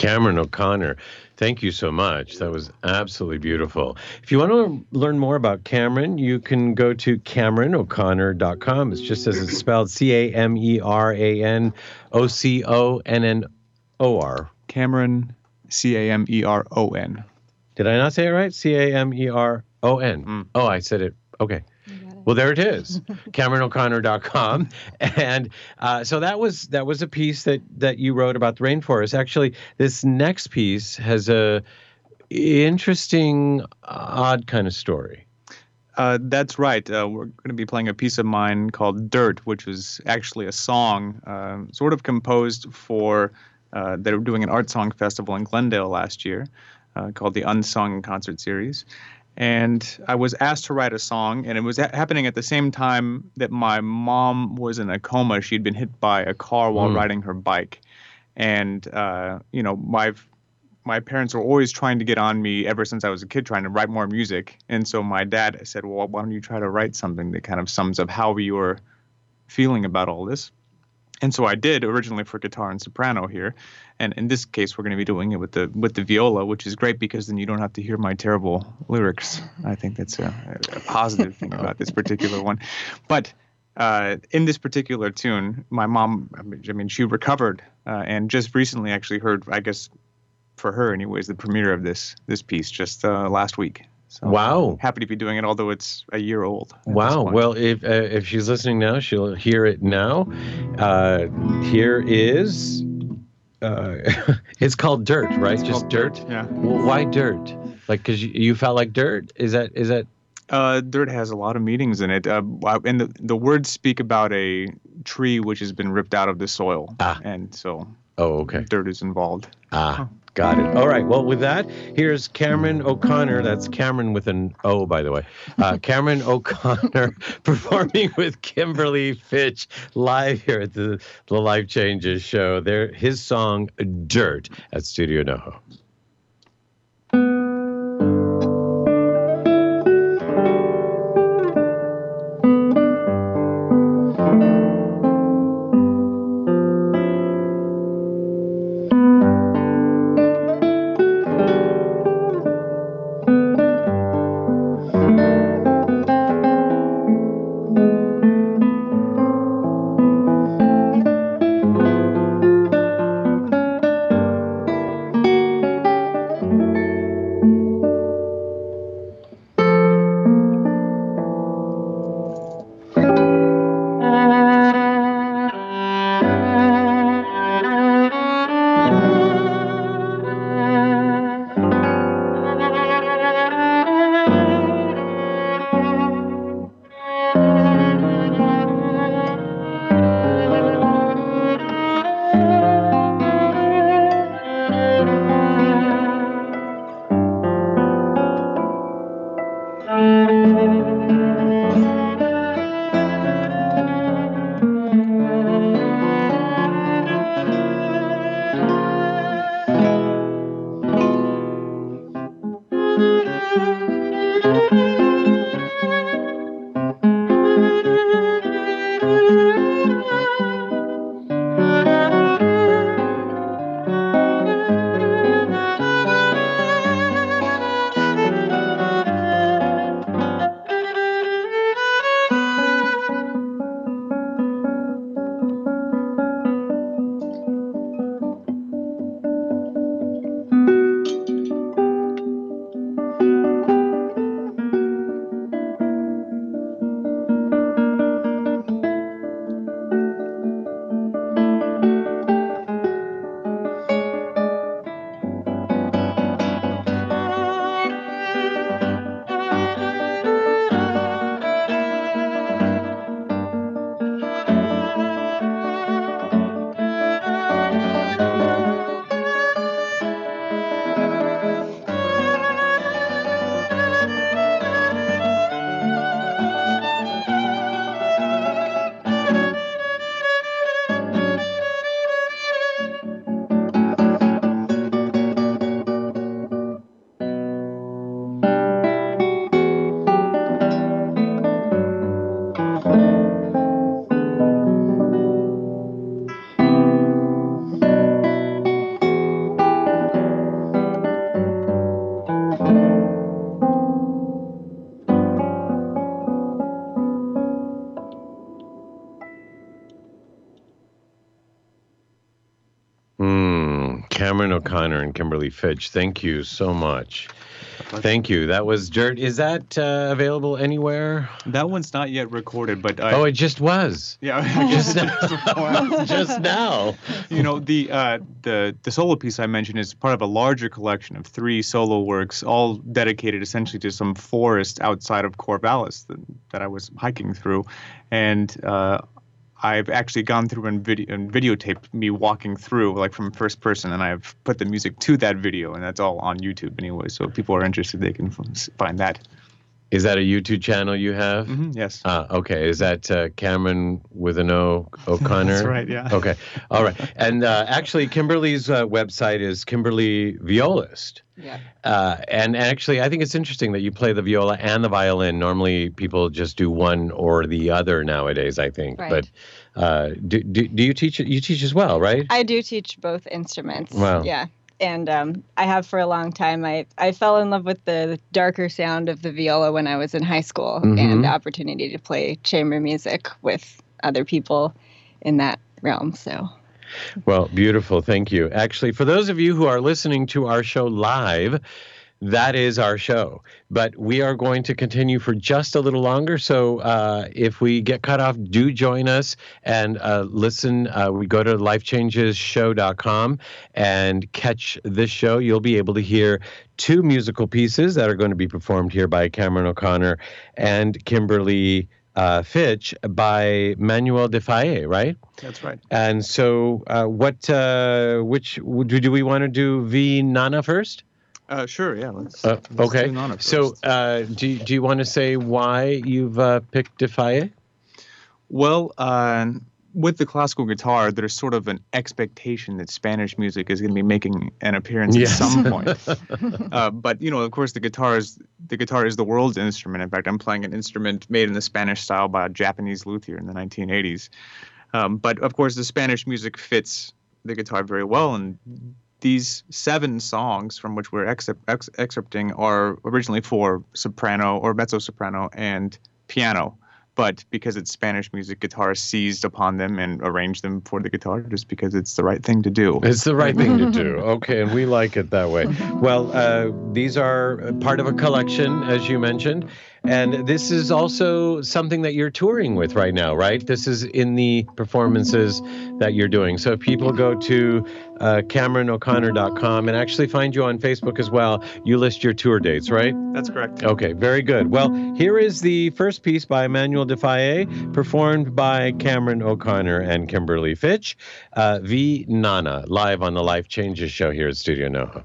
Cameron O'Connor. Thank you so much. That was absolutely beautiful. If you want to learn more about Cameron, you can go to CameronO'Connor.com. It's just as it's spelled, CameronOconnor. Cameron, Cameron. Did I not say it right? Cameron. Oh, I said it. Okay. Well, there it is, CameronO'Connor.com. And so that was a piece that you wrote about the rainforest. Actually, this next piece has a interesting, odd kind of story. That's right. We're going to be playing a piece of mine called Dirt, which was actually a song sort of composed for, they were doing an art song festival in Glendale last year called the Unsung Concert Series. And I was asked to write a song, and it was happening at the same time that my mom was in a coma. She'd been hit by a car while riding her bike. And, my parents were always trying to get on me ever since I was a kid, trying to write more music. And so my dad said, well, why don't you try to write something that kind of sums up how you were feeling about all this? And so I did, originally for guitar and soprano here. And in this case, we're going to be doing it with the viola, which is great because then you don't have to hear my terrible lyrics. I think that's a positive thing about this particular one. But in this particular tune, my mom, she recovered and just recently actually heard, I guess, for her anyways, the premiere of this piece just last week. So wow. Happy to be doing it, although it's a year old. Wow. Well, if she's listening now, she'll hear it now. Here is, it's called Dirt, right? It's just Dirt? Yeah. Well, why Dirt? Like, because you felt like dirt? Is that? Dirt has a lot of meanings in it. And the words speak about a tree which has been ripped out of the soil. And so dirt is involved. Got it. All right. Well, with that, here's Cameron O'Connor. That's Cameron with an O, by the way. Cameron O'Connor performing with Kimberly Fitch live here at the Life Changes show. His song, Dirt, at Studio NoHo. Cameron O'Connor and Kimberly Fitch, thank you so much. Thank you. That was Dirt. Is that available anywhere? That one's not yet recorded, but Oh, it just was. yeah, Just now. You know, the solo piece I mentioned is part of a larger collection of 3 solo works, all dedicated essentially to some forest outside of Corvallis that I was hiking through, and I've actually gone through and videotaped me walking through, like from first person, and I've put the music to that video, and that's all on YouTube anyway. So if people are interested, they can find that. Is that a YouTube channel you have? Mm-hmm, yes. Okay. Is that Cameron with an O'Connor? That's right, yeah. Okay. All right. And actually, Kimberly's website is Kimberly Violist. Yeah. And actually, I think it's interesting that you play the viola and the violin. Normally, people just do one or the other nowadays, I think. Right. But do you teach? You teach as well, right? I do teach both instruments. Wow. Yeah. And I have for a long time. I fell in love with the darker sound of the viola when I was in high school, and the opportunity to play chamber music with other people in that realm. So. Well, beautiful. Thank you. Actually, for those of you who are listening to our show live, that is our show. But we are going to continue for just a little longer. So if we get cut off, do join us and listen. We go to lifechangeshow.com and catch this show. You'll be able to hear 2 musical pieces that are going to be performed here by Cameron O'Connor and Kimberly Fitch by Manuel de Faye, right? That's right. And so which do we want to do V Nana first? Sure, yeah. Let's okay. do Nana So first. do you want to say why you've picked de Faye? Well, with the classical guitar, there's sort of an expectation that Spanish music is going to be making an appearance at some point. But you know, of course, the guitar is the world's instrument. In fact, I'm playing an instrument made in the Spanish style by a Japanese luthier in the 1980s. But of course, the Spanish music fits the guitar very well, and these 7 songs from which we're excerpting are originally for soprano or mezzo-soprano and piano. But because it's Spanish music, guitarists seized upon them and arranged them for the guitar just because it's the right thing to do. It's the right thing to do. Okay, and we like it that way. Well, these are part of a collection, as you mentioned. And this is also something that you're touring with right now, right? This is in the performances that you're doing. So if people go to CameronO'Connor.com and actually find you on Facebook as well, you list your tour dates, right? That's correct. Okay, very good. Well, here is the first piece by Manuel de Faye, performed by Cameron O'Connor and Kimberly Fitch, V Nana, live on the Life Changes show here at Studio NoHo.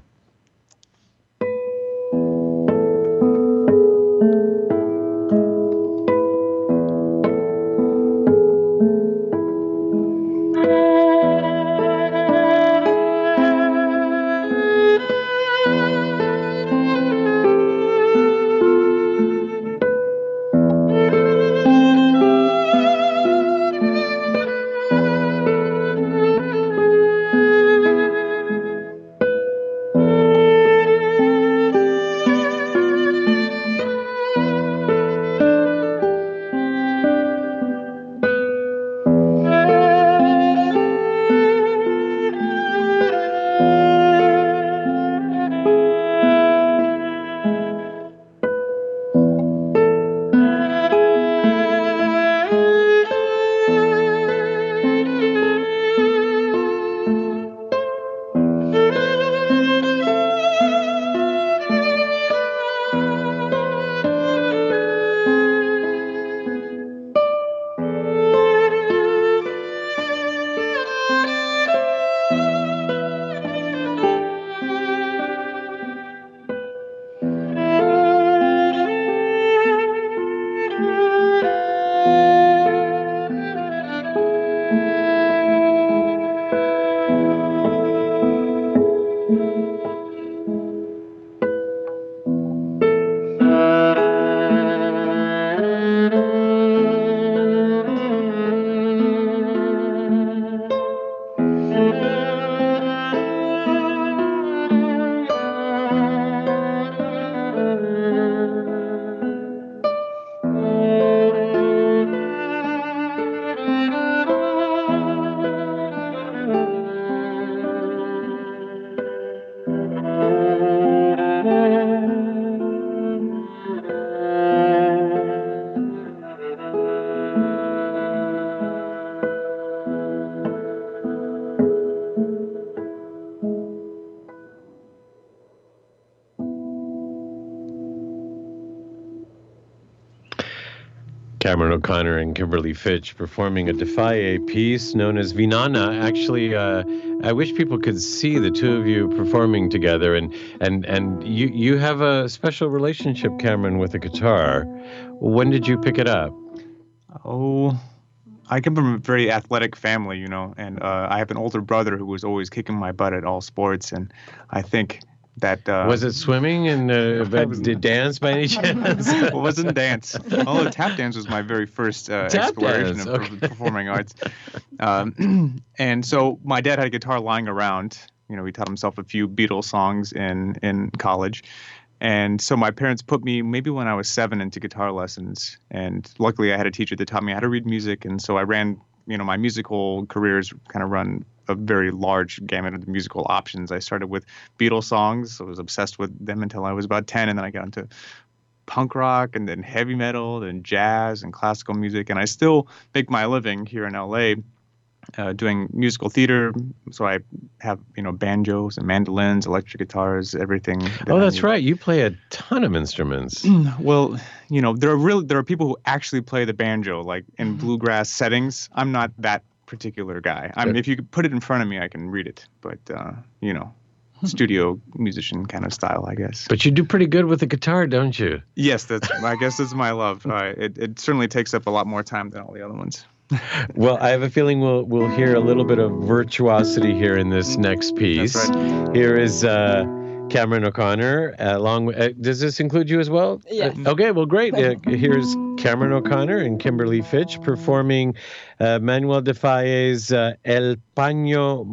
Cameron O'Connor and Kimberly Fitch performing a Defy piece known as Vinana. Actually, I wish people could see the two of you performing together. And you have a special relationship, Cameron, with the guitar. When did you pick it up? Oh, I come from a very athletic family, and I have an older brother who was always kicking my butt at all sports. And I think that was it swimming and did dance by any chance? It wasn't dance. Although tap dance was my very first exploration of performing arts. And so my dad had a guitar lying around. He taught himself a few Beatles songs in college. And so my parents put me, maybe when I was 7, into guitar lessons. And luckily I had a teacher that taught me how to read music. And so I ran, my musical careers kind of run a very large gamut of the musical options. I started with Beatles songs. I was obsessed with them until I was about 10, and then I got into punk rock and then heavy metal, then jazz and classical music. And I still make my living here in LA doing musical theater. So I have, banjos and mandolins, electric guitars, everything. That's right. You play a ton of instruments. Well, there are people who actually play the banjo, like in bluegrass settings. I'm not that particular guy. If you could put it in front of me, I can read it. But, studio musician kind of style, I guess. But you do pretty good with the guitar, don't you? Yes, I guess that's my love. It certainly takes up a lot more time than all the other ones. Well, I have a feeling we'll hear a little bit of virtuosity here in this next piece. That's right. Here is Cameron O'Connor, along with, does this include you as well? Yes. Okay, well, great. Here's Cameron O'Connor and Kimberly Fitch performing Manuel de Falle's El Paño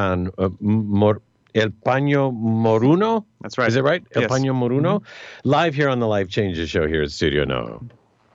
El Paño Moruno? That's right. Is it right? Yes. El Paño Moruno? Live here on the Life Changes show here at Studio NoHo.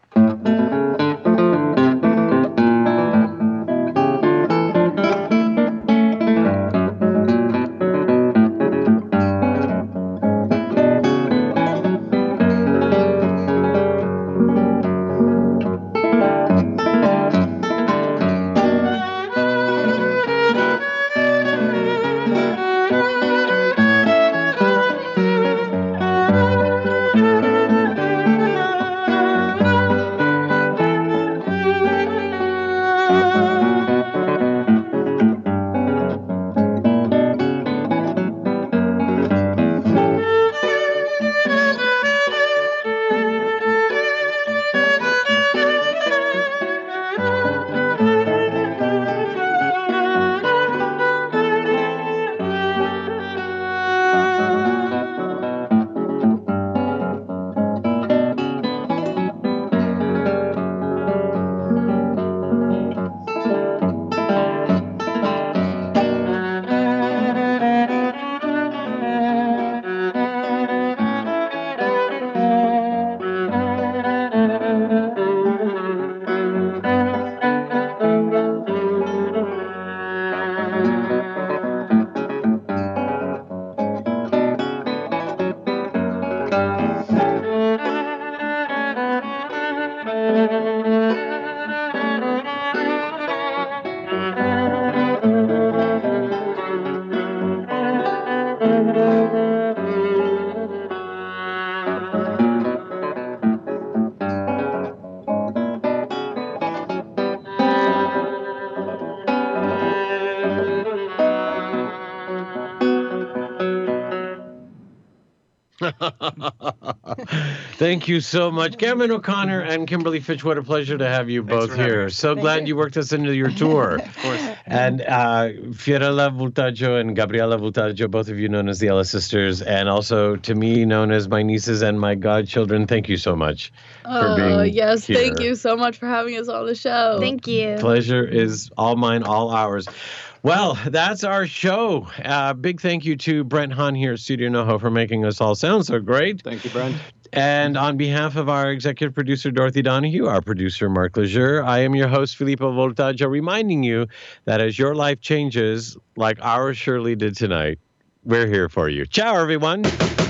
Thank you so much, Cameron O'Connor and Kimberly Fitch. What a pleasure to have you both here. So glad you worked us into your tour. Of course. And Fiorella Voltaggio and Gabriella Voltaggio, both of you known as the Ella Sisters, and also to me known as my nieces and my godchildren. Thank you so much for being yes, here. Thank you so much for having us on the show. Thank you. Pleasure is all mine, all ours. Well, that's our show. Big thank you to Brent Hahn here at Studio NoHo for making us all sound so great. Thank you, Brent. And on behalf of our executive producer, Dorothy Donahue, our producer, Mark Lejeune, I am your host, Filippo Voltaggio, reminding you that as your life changes, like ours surely did tonight, we're here for you. Ciao, everyone.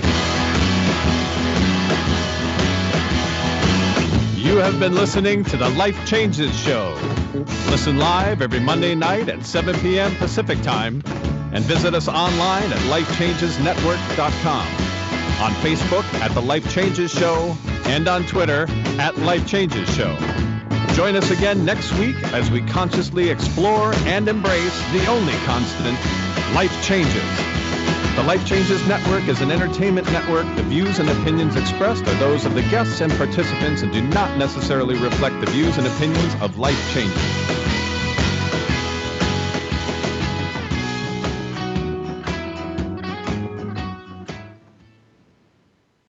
You have been listening to the Life Changes Show. Listen live every Monday night at 7 p.m. Pacific Time and visit us online at lifechangesnetwork.com. On Facebook at The Life Changes Show and on Twitter at Life Changes Show. Join us again next week as we consciously explore and embrace the only constant, life changes. The Life Changes Network is an entertainment network. The views and opinions expressed are those of the guests and participants and do not necessarily reflect the views and opinions of Life Changes.